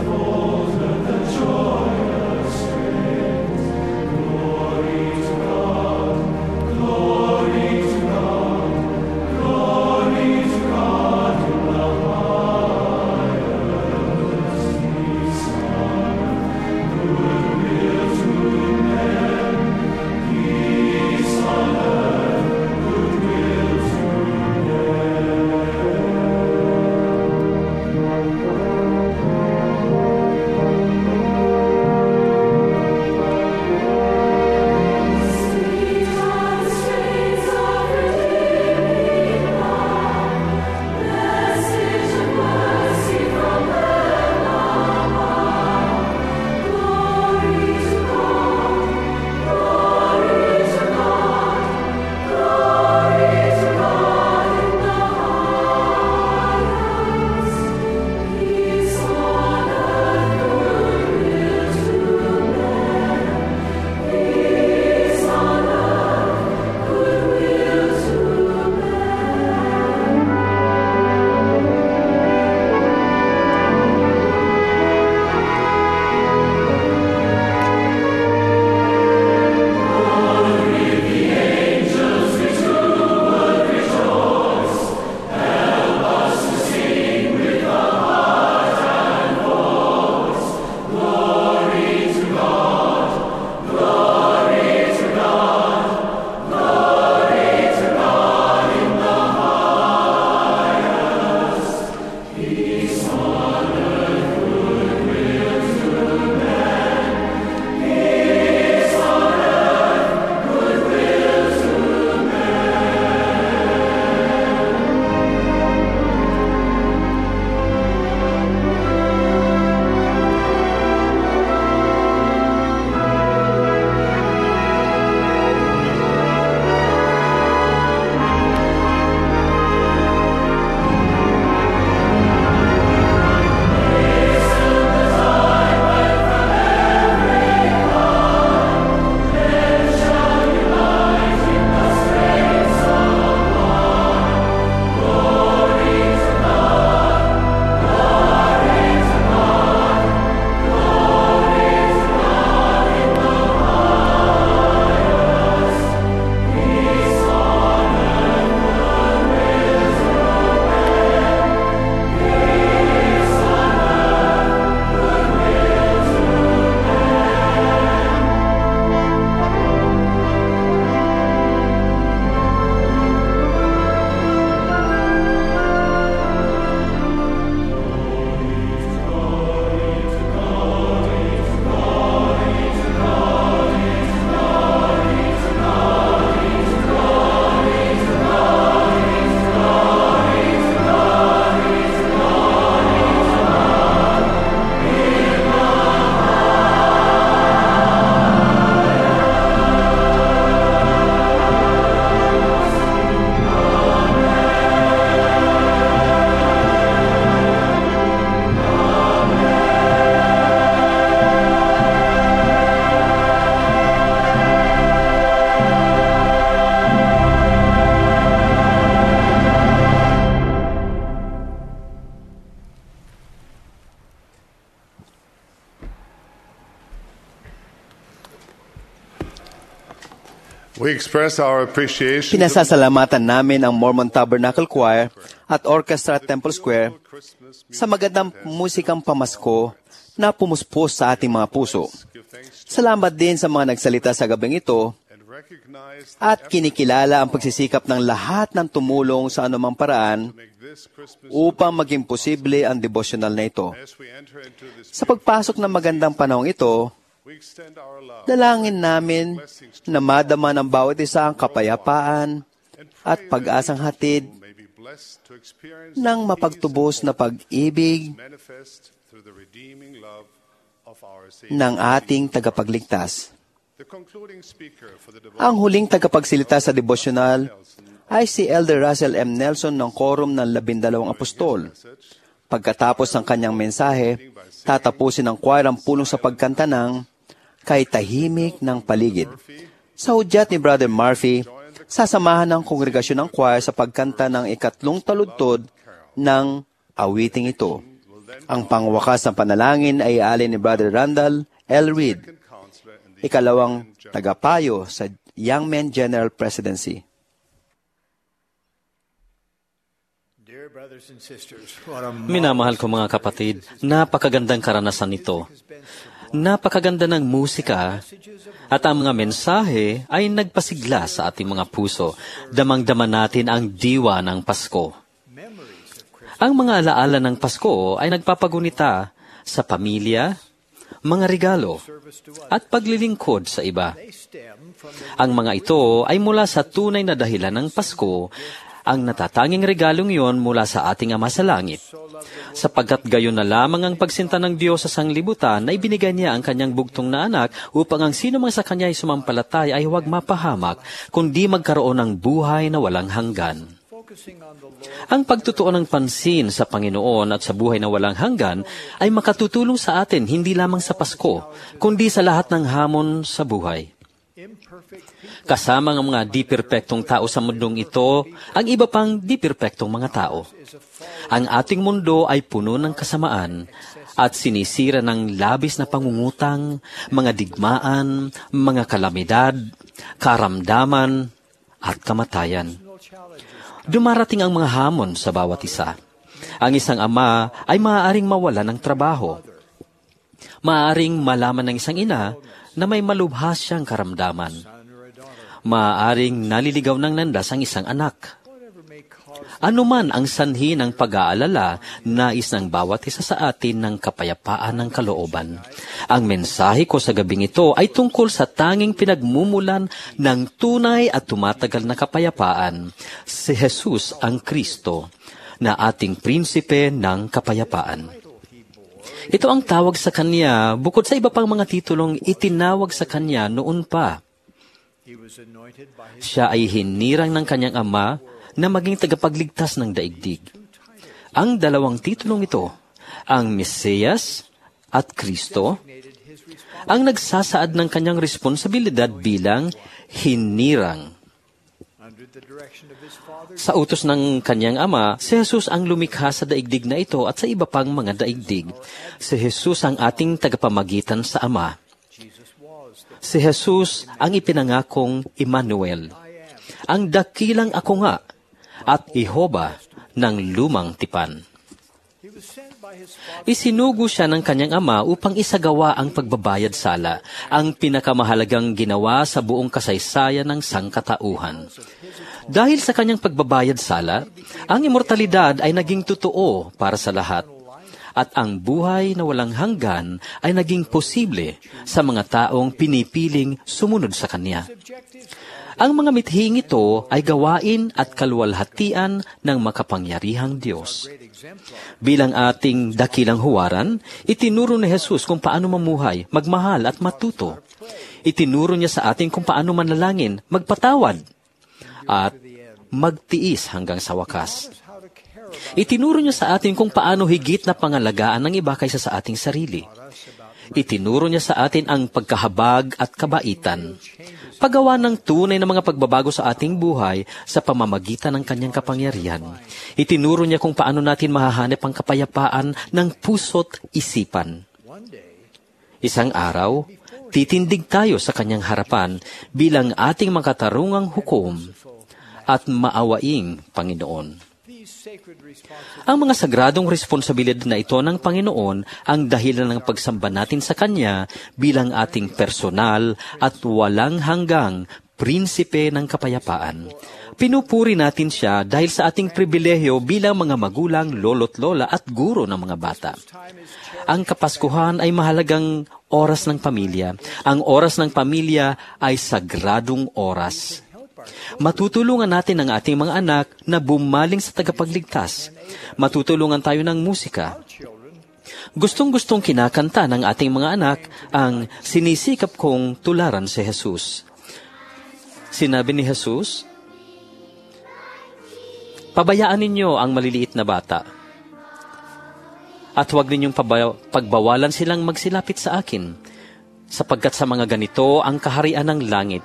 We express our appreciation Pinasasalamatan namin ang Mormon Tabernacle Choir at Orchestra at Temple Square sa magandang musikang pamasko na pumuspos sa ating mga puso. Salamat din sa mga nagsalita sa gabing ito and recognize at kinikilala ang pagsisikap ng lahat ng tumulong sa anumang paraan make this Christmas upang maging posible ang devotional na ito. as we enter into this. Sa pagpasok ng magandang panahong ito, We extend our love dalangin namin na madama ng bawat isa ang kapayapaan at pag-asang hatid may be blessed to experience ng mapagtubos na pag-ibig manifest through the redeeming love of our Savior. ng ating tagapagligtas. The concluding speaker for the Ang huling tagapagsilita sa devotional ay si Elder Russell M. Nelson ng Quorum ng 12 Apostol. Pagkatapos ng kanyang mensahe, tatapusin ng choir ang pulong sa pagkanta ng Kay Tahimik ng Paligid. Sa hudyat ni Brother Murphy, sasamahan ng kongregasyon ng choir sa pagkanta ng ikatlong taludtod ng awiting ito. Ang pangwakas ng panalangin ay alin ni Brother Randall L. Reed, ikalawang tagapayo sa Young Men General Presidency. Minamahal ko mga kapatid, napakagandang karanasan ito. Napakaganda ng musika at ang mga mensahe ay nagpasigla sa ating mga puso. Damang-dama natin ang diwa ng Pasko. Ang mga alaala ng Pasko ay nagpapagunita sa pamilya, mga regalo, at paglilingkod sa iba. Ang mga ito ay mula sa tunay na dahilan ng Pasko, ang natatanging regalong iyon mula sa ating Ama sa Langit. Sapagkat gayon na lamang ang pagsinta ng Diyos sa sanglibutan na ibinigay niya ang kanyang bugtong na anak upang ang sino man sa kanya ay sumampalatay ay huwag mapahamak, kundi magkaroon ng buhay na walang hanggan. Ang pagtutuon ng pansin sa Panginoon at sa buhay na walang hanggan ay makatutulong sa atin hindi lamang sa Pasko, kundi sa lahat ng hamon sa buhay. Kasama ang mga di-perpektong tao sa mundong ito, ang iba pang di-perpektong mga tao. Ang ating mundo ay puno ng kasamaan at sinisira ng labis na pangungutang, mga digmaan, mga kalamidad, karamdaman, at kamatayan. Dumarating ang mga hamon sa bawat isa. Ang isang ama ay maaaring mawala ng trabaho. Maaaring malaman ng isang ina na may malubhas siyang karamdaman. Maaaring naliligaw ng landas ang isang anak. Ano man ang sanhi ng pag-aalala, nais ng bawat isa sa atin ng kapayapaan ng kalooban. Ang mensahe ko sa gabing ito ay tungkol sa tanging pinagmumulan ng tunay at tumatagal na kapayapaan, si Jesus ang Kristo, na ating prinsipe ng kapayapaan. Ito ang tawag sa Kanya, bukod sa iba pang mga titulong itinawag sa Kanya noon pa. Siya ay hinirang ng Kanyang Ama na maging tagapagligtas ng daigdig. Ang dalawang titulong ito, ang Mesiyas at Kristo, ang nagsasaad ng Kanyang responsibilidad bilang hinirang. Sa utos ng Kanyang Ama, si Jesus ang lumikha sa daigdig na ito at sa iba pang mga daigdig. Si Jesus ang ating tagapamagitan sa Ama. Si Jesus ang ipinangakong Emmanuel, ang dakilang ako nga, at Jehova ng lumang tipan. Isinugo siya ng Kanyang Ama upang isagawa ang pagbabayad sala, ang pinakamahalagang ginawa sa buong kasaysayan ng sangkatauhan. Dahil sa Kanyang pagbabayad sala, ang immortalidad ay naging totoo para sa lahat, at ang buhay na walang hanggan ay naging posible sa mga taong pinipiling sumunod sa Kanya. Ang mga mithing ito ay gawain at kaluwalhatian ng makapangyarihang Diyos. Bilang ating dakilang huwaran, itinuro ni Jesus kung paano mamuhay, magmahal at matuto. Itinuro niya sa atin kung paano manalangin, magpatawad, at magtiis hanggang sa wakas. Itinuro niya sa atin kung paano higit na pangalagaan ng iba kaysa sa ating sarili. Itinuro niya sa atin ang pagkahabag at kabaitan, paggawa ng tunay na mga pagbabago sa ating buhay sa pamamagitan ng Kanyang kapangyarihan. Itinuro niya kung paano natin mahahanap ang kapayapaan ng puso't isipan. Isang araw, Titindig tayo sa kanyang harapan bilang ating makatarungang hukom at maawaing Panginoon. Ang mga sagradong responsibilidad na ito ng Panginoon ang dahilan ng pagsamba natin sa Kanya bilang ating personal at walang hanggang prinsipe ng kapayapaan. Pinupuri natin siya dahil sa ating pribilehyo bilang mga magulang, lolo't lola at guro ng mga bata. Ang Kapaskuhan ay mahalagang oras ng pamilya. Ang oras ng pamilya ay sagradong oras. Matutulungan natin ang ating mga anak na bumaling sa tagapagligtas. Matutulungan tayo ng musika. Gustong-gustong kinakanta ng ating mga anak ang sinisikap kong tularan si Jesus. Sinabi ni Jesus, pabayaan ninyo ang maliliit na bata at huwag ninyong pagbawalan silang magsilapit sa akin, sapagkat sa mga ganito ang kaharian ng langit.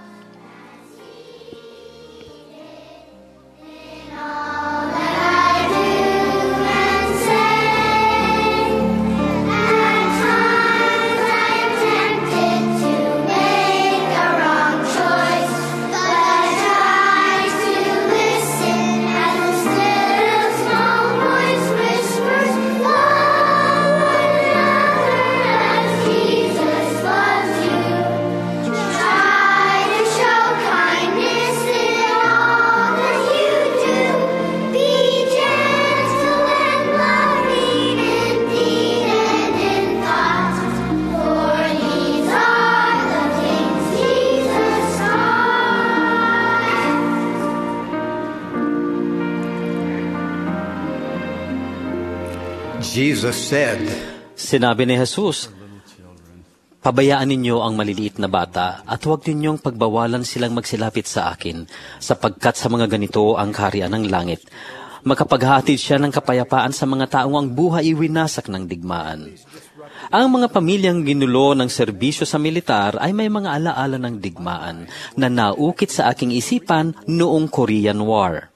Jesus said, Sinabi ni Jesus, pabayaan ninyo ang maliliit na bata at huwag ninyong pagbawalan silang magsilapit sa akin, sapagkat sa mga ganito ang kaharian ng langit. Makapaghatid siya ng kapayapaan sa mga taong ang buhay iwinasak ng digmaan. Ang mga pamilyang ginulo ng serbisyo sa militar ay may mga alaala ng digmaan na naukit sa aking isipan noong Korean War.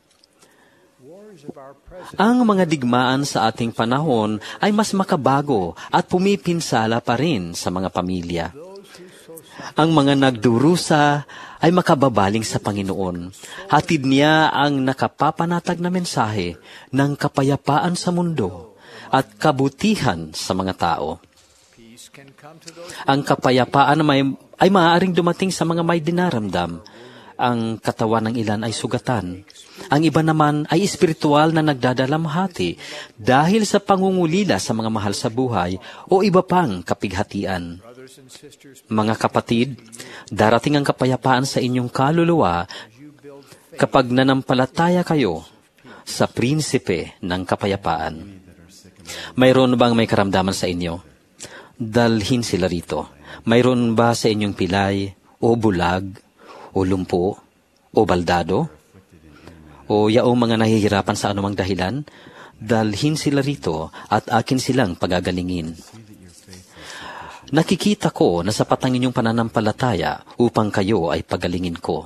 Ang mga digmaan sa ating panahon ay mas makabago at pumipinsala pa rin sa mga pamilya. Ang mga nagdurusa ay makababaling sa Panginoon. Hatid niya ang nakapapanatag na mensahe ng kapayapaan sa mundo at kabutihan sa mga tao. Ang kapayapaan ay maaaring dumating sa mga may dinaramdam. Ang katawan ng ilan ay sugatan. Ang iba naman ay espiritual na nagdadalamhati dahil sa pangungulila sa mga mahal sa buhay o iba pang kapighatian. Mga kapatid, darating ang kapayapaan sa inyong kaluluwa kapag nanampalataya kayo sa prinsipe ng kapayapaan. Mayroon bang may karamdaman sa inyo? Dalhin sila rito. Mayroon ba sa inyong pilay o bulag o lumpo o baldado o yaong mga nahihirapan sa anumang dahilan? Dalhin sila rito at akin silang pagagalingin. Nakikita ko na sapat ang inyong pananampalataya upang kayo ay pagalingin ko.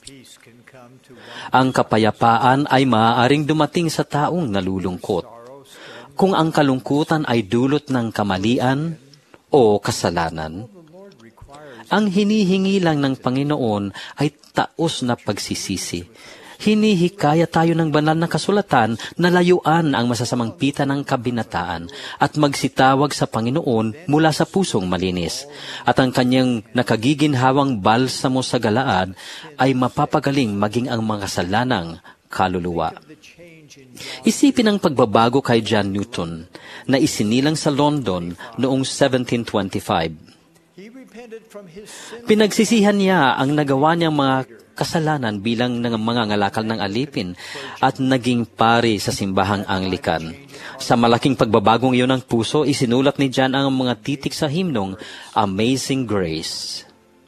Ang kapayapaan ay maaaring dumating sa taong nalulungkot. Kung ang kalungkutan ay dulot ng kamalian o kasalanan, ang hinihingi lang ng Panginoon ay taos na pagsisisi. Hinihikaya tayo ng banal na kasulatan na layuan ang masasamang pita ng kabinataan at magsitawag sa Panginoon mula sa pusong malinis. At ang kanyang nakagiginhawang balsamo sa galaad ay mapapagaling maging ang mga kasalanang kaluluwa. Isipin ang pagbabago kay John Newton na isinilang sa London noong 1725. Pinagsisihan niya ang nagawa niyang mga kasalanan bilang ng mga ngalakal ng alipin at naging pari sa simbahang Anglican. Sa malaking pagbabagong iyon ng puso, isinulat ni John ang mga titik sa himnong Amazing Grace.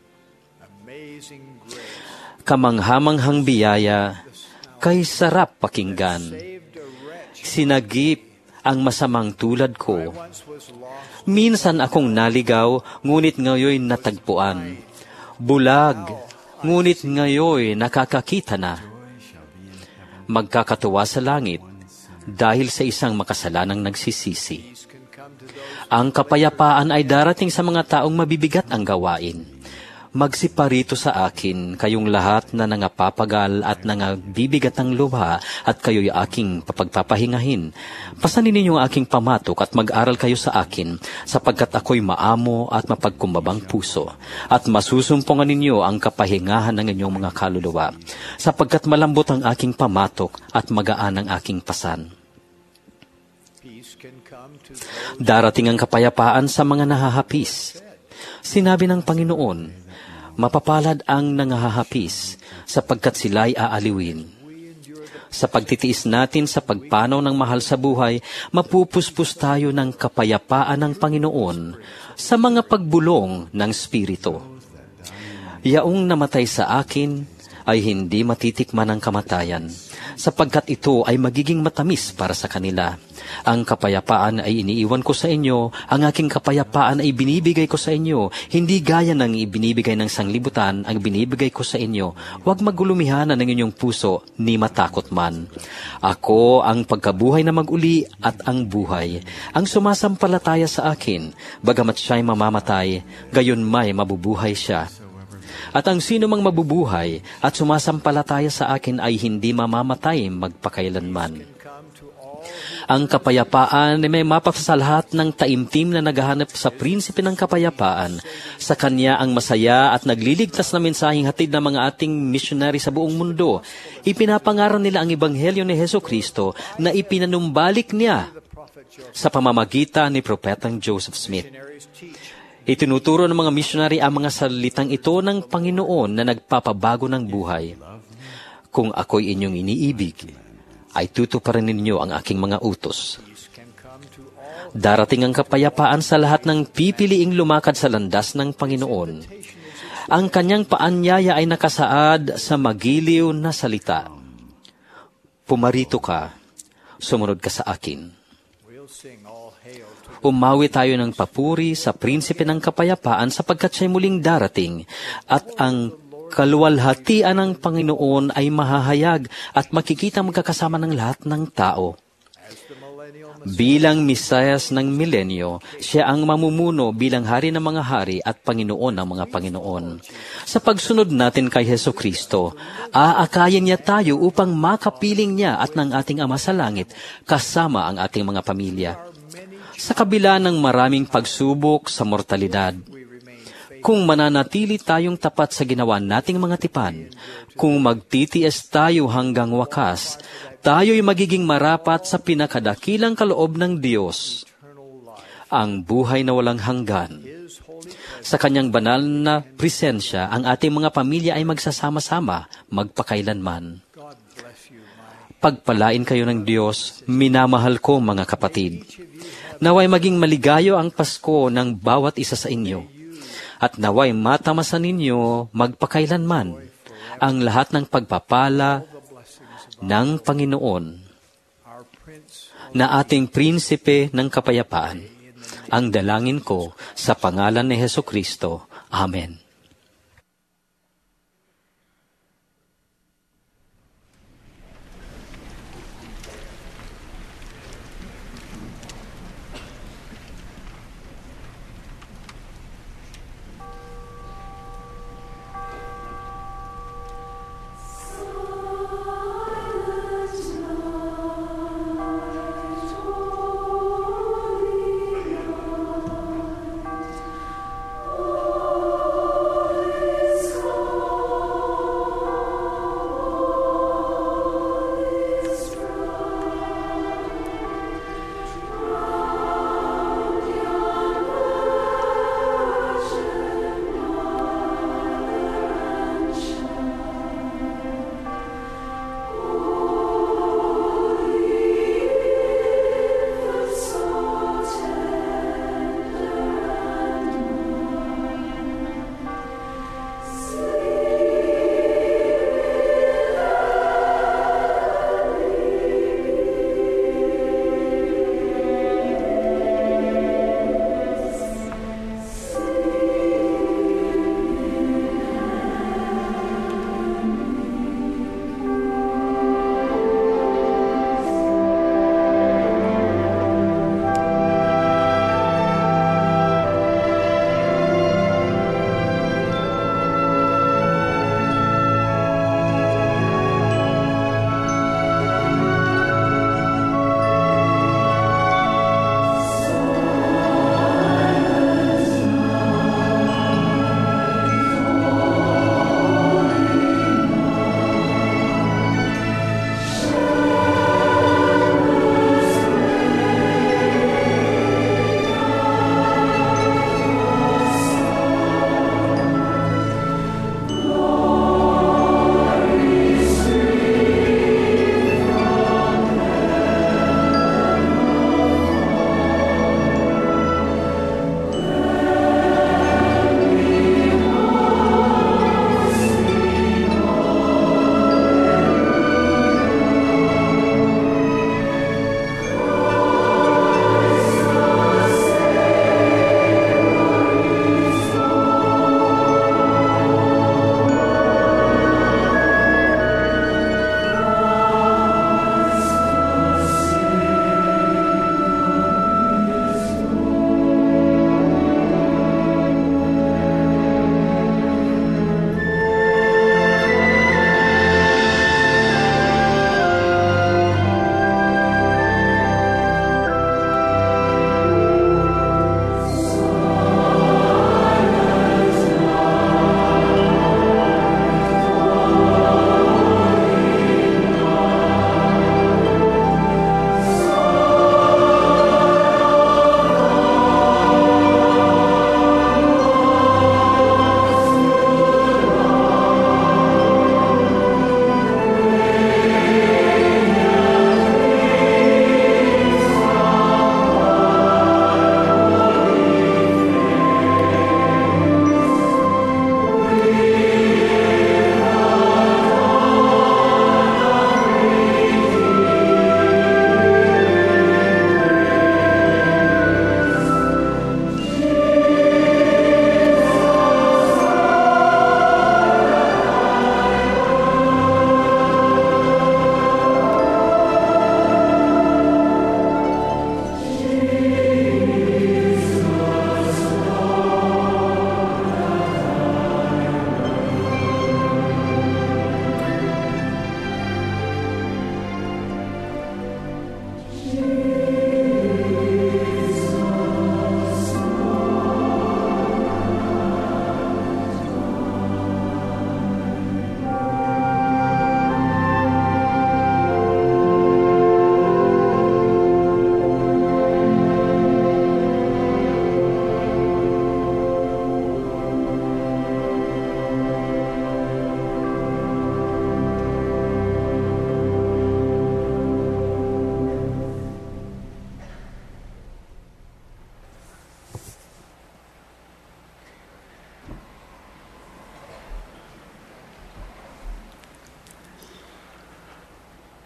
Kamanghamanghang biyaya, kay sarap pakinggan. Sinagip ang masamang tulad ko. Minsan akong naligaw, ngunit ngayoy natagpuan. Bulag, ngunit ngayoy nakakakita na. Magkakatuwa sa langit dahil sa isang makasalanang nagsisisi. Ang kapayapaan ay darating sa mga taong mabibigat ang gawain. Magsiparito sa akin kayong lahat na nangapapagal at nangabibigat ng luha at kayo'y aking papagpapahingahin. Pasanin ninyo ang aking pamatok at mag-aral kayo sa akin, sapagkat ako'y maamo at mapagkumbabang puso. At masusumpungan ninyo ang kapahingahan ng inyong mga kaluluwa, sapagkat malambot ang aking pamatok at magaan ang aking pasan. Darating ang kapayapaan sa mga nahahapis. Sinabi ng Panginoon, mapapalad ang nangahahapis, sapagkat sila'y aaliwin. Sa pagtitiis natin sa pagpanaw ng mahal sa buhay, mapupuspos tayo ng kapayapaan ng Panginoon sa mga pagbulong ng Espiritu. Yaong namatay sa akin ay hindi matitikman ng kamatayan, sapagkat ito ay magiging matamis para sa kanila. Ang kapayapaan ay iniiwan ko sa inyo, ang aking kapayapaan ay binibigay ko sa inyo, hindi gaya ng ibinibigay ng sanglibutan ang binibigay ko sa inyo. Huwag magulumihanan ng inyong puso, ni matakot man. Ako ang pagkabuhay na mag-uli at ang buhay. Ang sumasampalataya sa akin, bagamat siya'y mamamatay, gayon may mabubuhay siya. At ang sino mang mabubuhay at sumasampalataya sa akin ay hindi mamamatay magpakailanman. Ang kapayapaan ay may mapasalahat ng taimtim na naghahanap sa prinsipe ng kapayapaan. Sa kanya ang masaya at nagliligtas na mensaheng hatid ng mga ating missionary sa buong mundo. Ipinapangaral nila ang Ebanghelyo ni Jesucristo na ipinanumbalik niya sa pamamagitan ni Propetang Joseph Smith. Itinuturo ng mga missionary ang mga salitang ito ng Panginoon na nagpapabago ng buhay. Kung ako'y inyong iniibig, ay tutuparin ninyo ang aking mga utos. Darating ang kapayapaan sa lahat ng pipiliing lumakad sa landas ng Panginoon. Ang kanyang paanyaya ay nakasaad sa magiliw na salita. Pumarito ka, sumunod ka sa akin. Umawi tayo ng papuri sa prinsipe ng kapayapaan sapagkat siya'y muling darating at ang kaluwalhatian ng Panginoon ay mahahayag at makikita magkakasama ng lahat ng tao. Bilang Mesiyas ng milenyo, siya ang mamumuno bilang hari ng mga hari at Panginoon ng mga Panginoon. Sa pagsunod natin kay Jesucristo, aakayin niya tayo upang makapiling niya at ng ating Ama sa langit kasama ang ating mga pamilya. Sa kabila ng maraming pagsubok sa mortalidad, kung mananatili tayong tapat sa ginawa nating mga tipan, kung magtitiis tayo hanggang wakas, tayo'y magiging marapat sa pinakadakilang kaloob ng Diyos, ang buhay na walang hanggan. Sa kanyang banal na presensya, ang ating mga pamilya ay magsasama-sama magpakailanman. Pagpalain kayo ng Diyos, minamahal ko mga kapatid. Naway maging maligayo ang Pasko ng bawat isa sa inyo. At naway matamasan ninyo magpakailanman ang lahat ng pagpapala ng Panginoon na ating prinsipe ng kapayapaan. Ang dalangin ko sa pangalan ni Jesucristo. Amen. Oh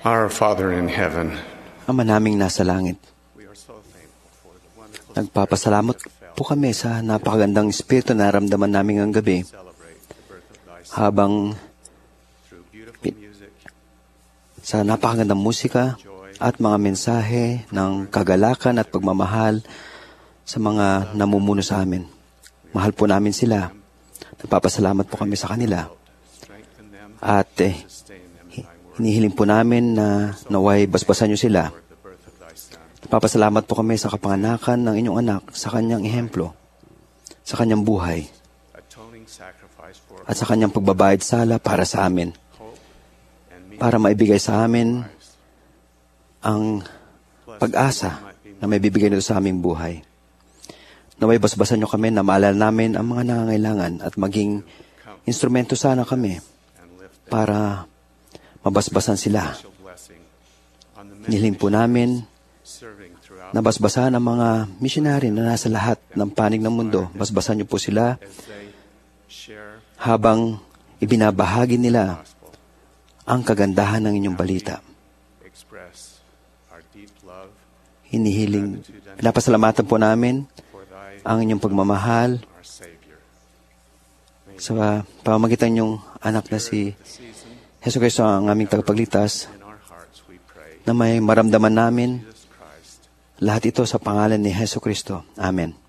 Our Father in heaven, Ama naming nasa langit, we are so thankful for the wonderful nagpapasalamat po kami sa napakagandang espiritu na naramdaman namin ang gabi celebrate the birth of thy Son habang through beautiful music, sa napakagandang musika at mga mensahe ng kagalakan at pagmamahal sa mga namumuno sa amin. Mahal po namin sila. Nagpapasalamat po kami sa kanila. strengthen them, At sustain them in thy word, hinihiling po namin na naway basbasan niyo sila. the birth of thy Son. Nagpapasalamat po kami sa kapanganakan ng inyong anak, sa kanyang ehemplo, sa kanyang buhay, Atoning sacrifice for at sa kanyang pagbabayad sala para sa amin, hope and meaning para maibigay sa amin ang pag-asa na may bibigay nito sa aming buhay. Naway basbasan niyo kami na maalala namin ang mga nangangailangan at maging instrumento sana kami and lift para mabasbasan sila. special blessing on the many Nihiling po namin serving throughout na basbasan ang mga misyonary na nasa lahat ng panig ng mundo. Basbasan niyo po sila as they share habang ibinabahagi nila gospel, ang kagandahan ng inyong balita. express our deep love Hinihiling, pinapasalamatan po namin for thy ang inyong pagmamahal our Savior. sa pamamagitan niyong anak na si Season Hesus Kristo ang aming tagapagligtas, in our hearts we pray. na may maramdaman namin Jesus Christ. lahat ito sa pangalan ni Hesus Kristo. Amen.